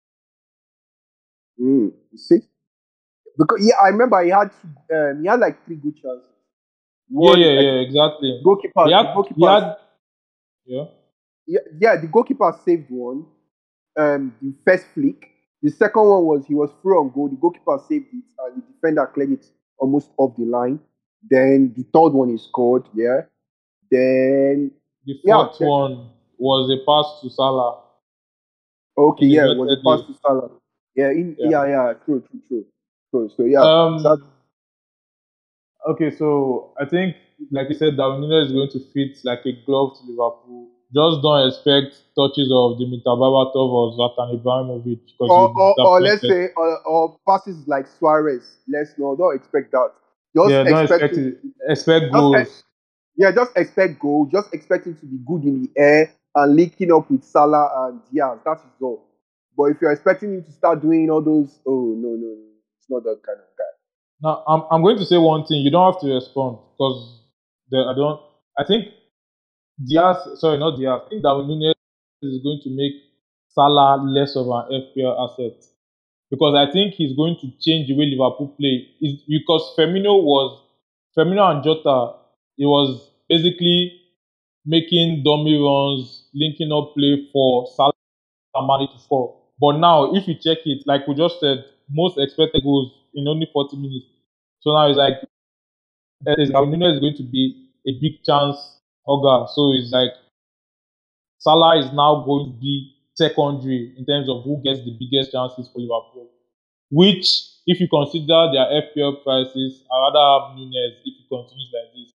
You see, because yeah, I remember he had like three good chances. Yeah, One, yeah, yeah, exactly. goalkeeper, the He goalkeeper, had, yeah. the goalkeeper saved one. The first flick. The second one was he was through on goal. The goalkeeper saved it, and the defender cleared it almost off the line. Then the third one he scored. Yeah. Then The yeah. fourth one was a pass to Salah Okay. Yeah. Was a pass inadvertently. to Salah. Yeah. Yeah. Yeah. True. So yeah. So Okay, so I think, like you said, Darwin Núñez is going to fit like a glove to Liverpool. Just don't expect touches of Dimitar Berbatov or Zlatan Ibrahimovic because you'll be or let's disappointed. say or passes like Suarez. Don't expect that. Just Yeah, don't expect expect him. it. Expect Just goals. Yeah, just expect goal. Just expect him to be good in the air and linking up with Salah and Diaz. That is all. But if you're expecting him to start doing all those, oh no, it's not that kind of guy. Now, I'm going to say one thing. You don't have to respond because I don't. I think Diaz, sorry, not Diaz. I think Darwin Núñez is going to make Salah less of an FPL asset because I think he's going to change the way Liverpool play. Because Firmino and Jota, it was basically making dummy runs, linking up play for Salah and Mane to score. But now, if you check it, like we just said, most expected goals in only 40 minutes. So now it's like Nuno is going to be a big chance hugger. So it's like Salah is now going to be secondary in terms of who gets the biggest chances for Liverpool. Which, if you consider their FPL prices, I rather have Nunes if it continues like this.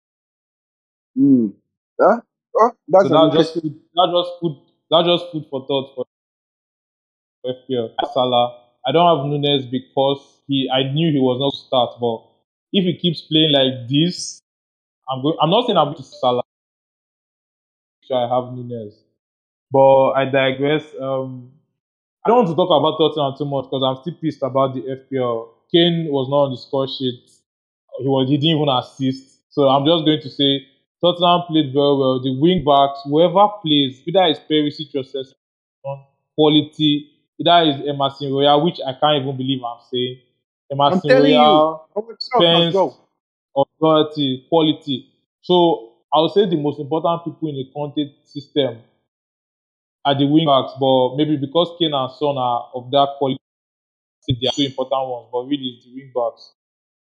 Huh? Oh, So that's an interesting. that's just food for thought for FPL. Salah, I don't have Nunes because I knew he was not to start, but if he keeps playing like this, I'm not saying I'm going to Salah, so I have Nunes. But I digress. I don't want to talk about Tottenham too much because I'm still pissed about the FPL. Kane was not on the score sheet. He didn't even assist. So I'm just going to say Tottenham played very well. The wing backs, whoever plays, either it's Perisic or Sessignon, quality, either is Emerson Royal, which I can't even believe I'm saying. I'm Emerson telling you, Royal, I'm with Trump as Spence, well. authority, quality. So I would say the most important people in the Conte system are the wing backs, but maybe because Kane and Son are of that quality, they are two important ones. But really, it's the wing backs.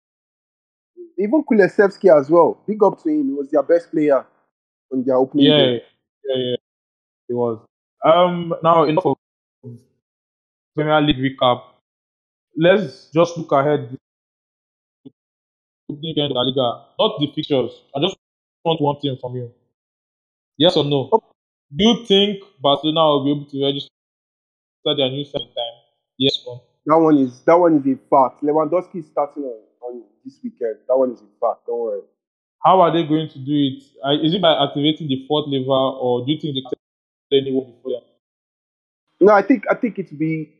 Even Kulesevsky as well. Big up to him. He was their best player on their opening day. Yeah, it was. Now enough of Premier League recap. Let's just look ahead. Opening weekend of La Liga, not the fixtures. I just want one thing from you. Yes or no? Oh, Do you think Barcelona will be able to register their new signing time? Yes or no? that one is a fact. Lewandowski is starting on this weekend. That one is a fact. Don't worry. How are they going to do it? Is it by activating the fourth lever, or do you think they can play anyone before them? No, I think it will be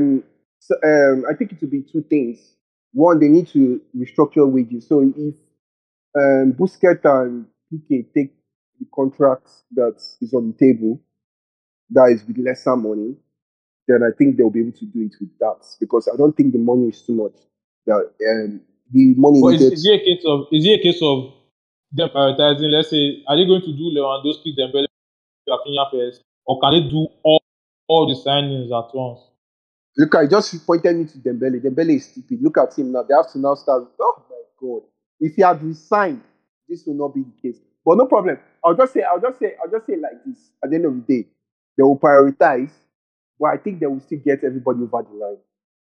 I think it will be two things. One, they need to restructure wages. So if Busquets and PK take the contract that is on the table, that is with lesser money, then I think they'll be able to do it with that because I don't think the money is too much. That the money But needed. is it a case of them prioritizing? Let's say, are they going to do Lewandowski, Dembele, Rafinha first, or can they do all the signings at once? Look, I just pointed me to Dembele. Dembele is stupid. Look at him now. They have to now start. Oh God. If he had resigned, this will not be the case. But no problem. I'll just say it like this. At the end of the day, they will prioritize, but I think they will still get everybody over the line.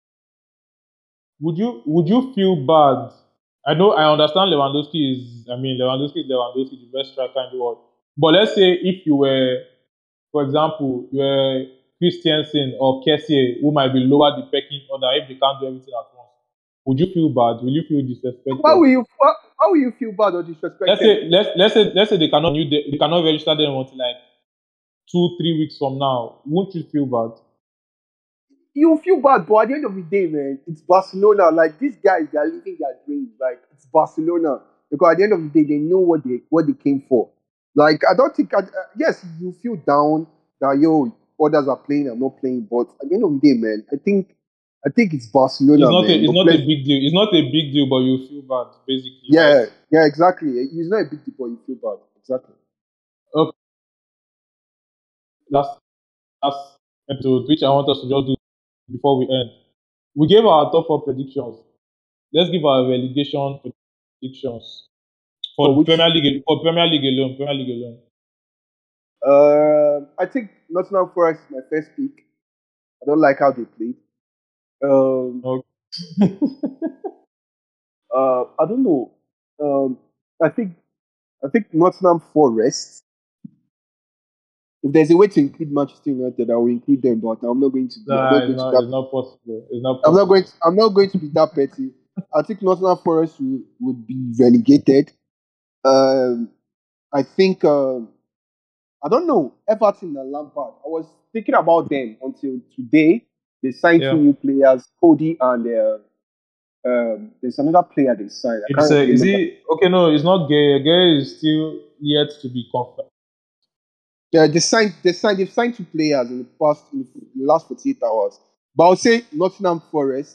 Would you feel bad? I know I understand Lewandowski is Lewandowski, the best striker in the world. But let's say if you were, for example, you were Christiansen or Kessie, who might be lower the pecking order if they can't do everything at once. Would you feel bad? Will you feel disrespected? Why will you feel bad or disrespected? Let's say they cannot register them until like 2-3 weeks from now. Won't you feel bad? You feel bad, but at the end of the day, man, it's Barcelona. Like these guys, they are living their dreams. Like it's Barcelona because at the end of the day, they know what they came for. Like I don't think, yes, you feel down that others are playing, I'm not playing, but at the end of the day, man, I think it's Barcelona, man. It's not a big deal. It's not a big deal, but you feel bad, basically. Yeah, right? yeah, exactly. It's not a big deal, but you feel bad. Exactly. Okay. Last episode, which I want us to just do before we end. We gave our top 4 predictions. Let's give our relegation predictions for Premier League alone. Premier League alone. I think Nottingham Forest is my first pick. I don't like how they played. Okay. I don't know. I think Nottingham Forest. If there's a way to include Manchester United, I will include them, but I'm not going to. It's not possible. I'm not going to be that petty. I think Nottingham Forest would be relegated. I think I don't know Everton and Lampard. I was thinking about them until today. They signed 2 new players, Cody and there's another player they signed. Is he okay? No, it's not Gay. Gay is still yet to be confirmed. Yeah, they've signed 2 players in the last 48 hours. But I'll say Nottingham Forest.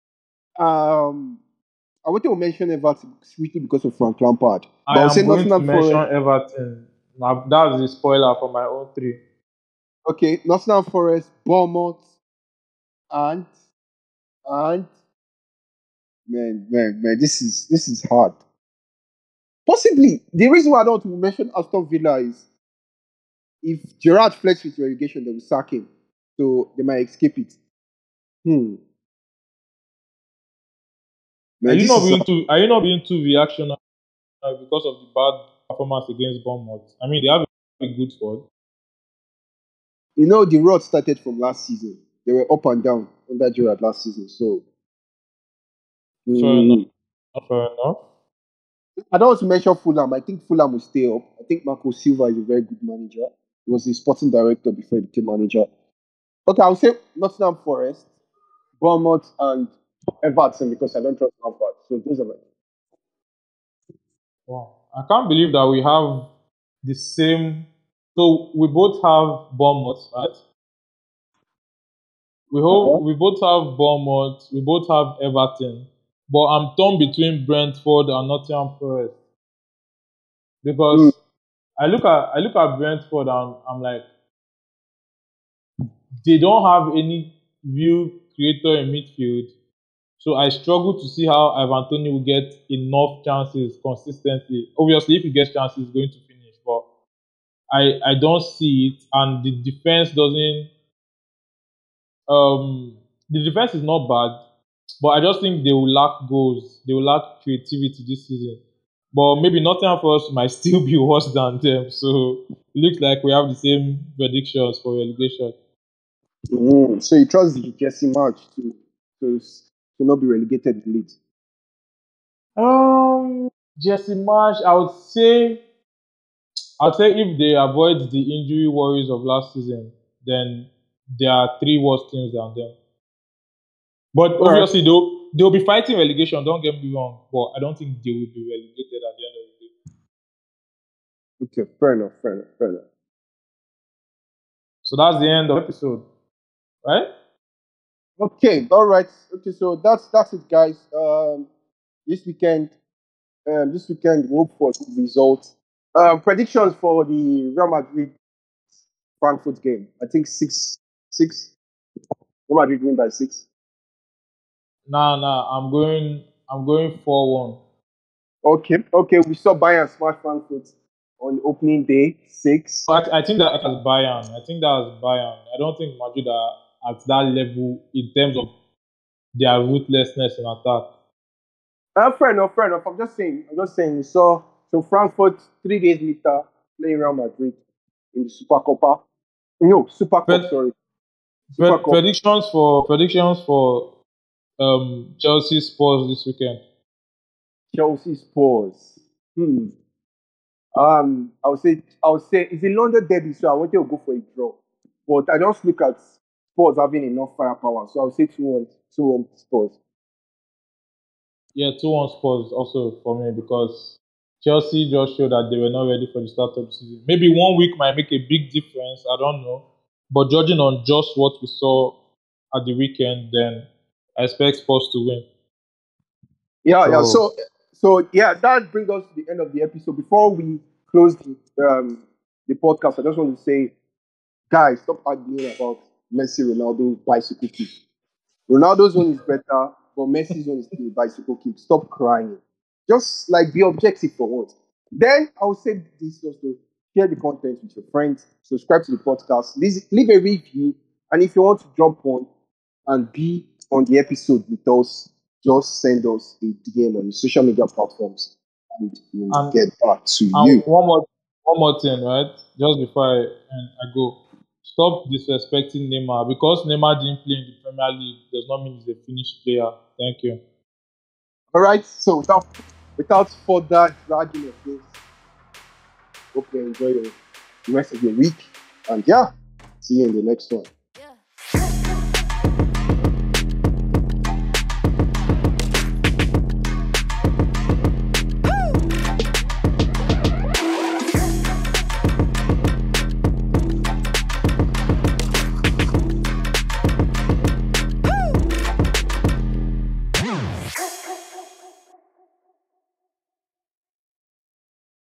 I wanted to mention Everton strictly because of Frank Lampard. But I'll say Nottingham Forest. Everton. Now, that's the spoiler for my own 3. Okay, Nottingham Forest, Bournemouth, and man, this is hard. Possibly the reason why I don't want to mention Aston Villa is if Gerrard flirts with relegation, they will sack him, so they might escape it. Man, are you not being too reactionary because of the bad performance against Bournemouth? I mean, they have a good squad. You know, the road started from last season. They were up and down under Gerrard last season, so. Fair enough. I don't want to mention Fulham. I think Fulham will stay up. I think Marco Silva is a very good manager. He was the sporting director before he became manager. Okay, I'll say Nottingham Forest, Bournemouth, and Everton because I don't trust Lampard. So those are my. Wow. I can't believe that we have the same. So we both have Bournemouth, right? We both have Bournemouth. We both have Everton. But I'm torn between Brentford and Nottingham Forest because I look at Brentford and I'm like, they don't have any real creator in midfield. So I struggle to see how Ivan Toney will get enough chances consistently. Obviously, if he gets chances, he's going to finish. But I don't see it, and the defense doesn't. The defense is not bad, but I just think they will lack goals. They will lack creativity this season. But maybe Nottingham Forest might still be worse than them. So it looks like we have the same predictions for relegation. So you trust the Jesse March to not be relegated in league? Jesse Marsh, I'd say if they avoid the injury worries of last season, then there are 3 worse teams than them. But obviously, they'll be fighting relegation. Don't get me wrong, but I don't think they will be relegated at the end of the day. Okay, fair enough. So that's the end of the episode, right? Okay, all right. Okay, so that's it, guys. This weekend, we'll hope for good results. Predictions for the Real Madrid Frankfurt game. I think 6. Real Madrid win by 6. Nah. I'm going 4-1. Okay. We saw Bayern smash Frankfurt on opening day 6. But I think that was Bayern. I think that was Bayern. I don't think Madrid are at that level in terms of their ruthlessness in attack. Fair enough. I'm just saying. We saw so Frankfurt 3 days later playing Real Madrid in the Super Copa. No, Super Cup. Sorry. Super Cup. Predictions for Chelsea Spurs this weekend. Chelsea Spurs. I would say it's a London derby, so I wanted to go for a draw. But I just look at Spurs having enough firepower, so I would say 2-1 Spurs. Yeah, 2-1 Spurs also for me because Chelsea just showed that they were not ready for the start of the season. Maybe 1 week might make a big difference. I don't know. But judging on just what we saw at the weekend, then I expect Spurs to win. Yeah. So that brings us to the end of the episode. Before we close the podcast, I just want to say, guys, stop arguing about Messi, Ronaldo, bicycle kick. Ronaldo's one is better, but Messi's one is still a bicycle kick. Stop crying. Just like be objective for once. Then I will say this also: share the content with your friends, subscribe to the podcast, leave a review, and if you want to jump on and be on the episode with us, just send us a DM on the social media platforms, and we'll get back to you. One more thing, right? Just before I go, stop disrespecting Neymar because Neymar didn't play in the Premier League does not mean he's a finished player. Thank you. All right. So without further dragging of this, hope you enjoy the rest of your week, and see you in the next one.